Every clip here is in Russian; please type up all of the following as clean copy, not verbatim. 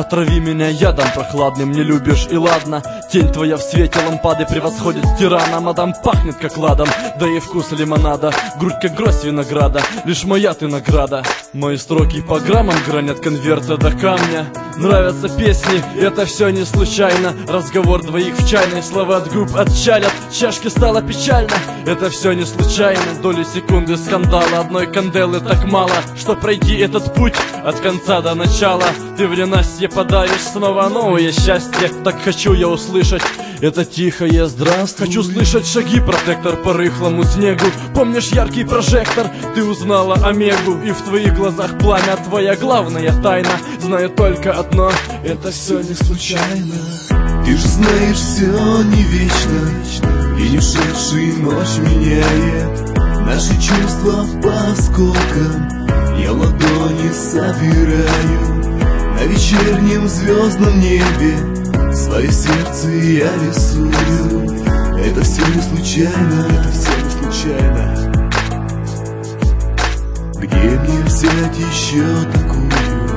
Отрави меня ядом прохладным, не любишь и ладно. Тень твоя в свете лампады превосходит тирана. Мадам пахнет как ладом, да и вкус лимонада. Грудь как гроздь винограда, лишь моя ты награда. Мои строки по граммам гранят конверта до камня. Нравятся песни, это все не случайно. Разговор двоих в чайной, слова от губ отчалят. Чашке стало печально, это все не случайно. Доли секунды скандала, одной канделы так мало, что пройти этот путь от конца до начала. Ты в ненастье подаришь снова новое счастье. Так хочу я услышать это тихое здравствуй. Хочу слышать шаги, протектор по рыхлому снегу. Помнишь яркий прожектор? Ты узнала Омегу. И в твоих глазах пламя, твоя главная тайна. Знаю только одно, это все не случайно. Ты же знаешь, все не вечно, и не шедший ночь меняет наши чувства по осколкам. Я ладони собираю на вечернем звездном небе. Свое сердце я рисую. Это все не случайно, это все не случайно. Где мне взять еще такую?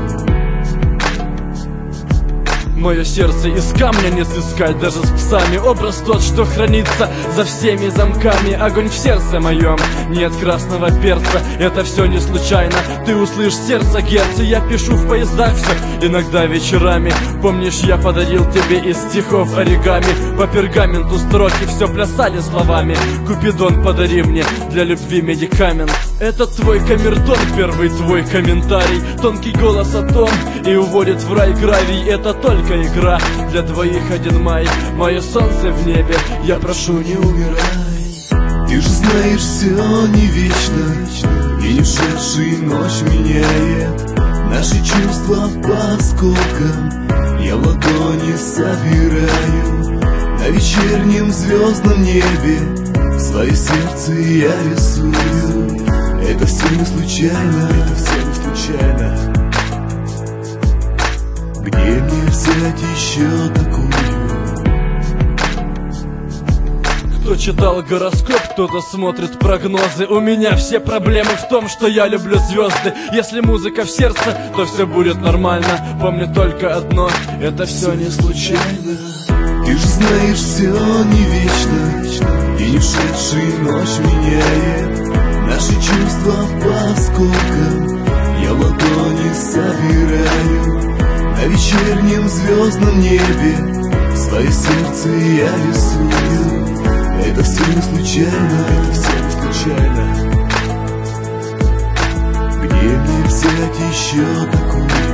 Мое сердце из камня не сыскать даже с псами. Образ тот, что хранится за всеми замками. Огонь в сердце моем, нет красного перца. Это все не случайно, ты услышь сердце герца. Я пишу в поездах все, иногда вечерами. Помнишь, я подарил тебе из стихов оригами. По пергаменту строки все плясали словами. Купидон, подари мне для любви медикамент. Это твой камертон, первый твой комментарий. Тонкий голос о том и уводит в рай гравий. Это только игра для двоих 1 май. Мое солнце в небе, я прошу, не умирай. Ты же знаешь, все не вечно, и не шедший ночь меняет наши чувства по осколкам. Я ладони собираю на вечернем звездном небе. Свое сердце я рисую. Это все не случайно, это все не случайно. Где мне взять еще такую? Кто читал гороскоп, кто-то смотрит прогнозы. У меня все проблемы в том, что я люблю звезды. Если музыка в сердце, то все будет нормально. Помни только одно, это все не случайно. Ты же знаешь, все не вечно, и не шедший ночь меняет наши чувства по осколкам. Я ладони собираю на вечернем звездном небе. Свое сердце я рисую. Это все не случайно, это все не случайно. Где мне взять еще такую?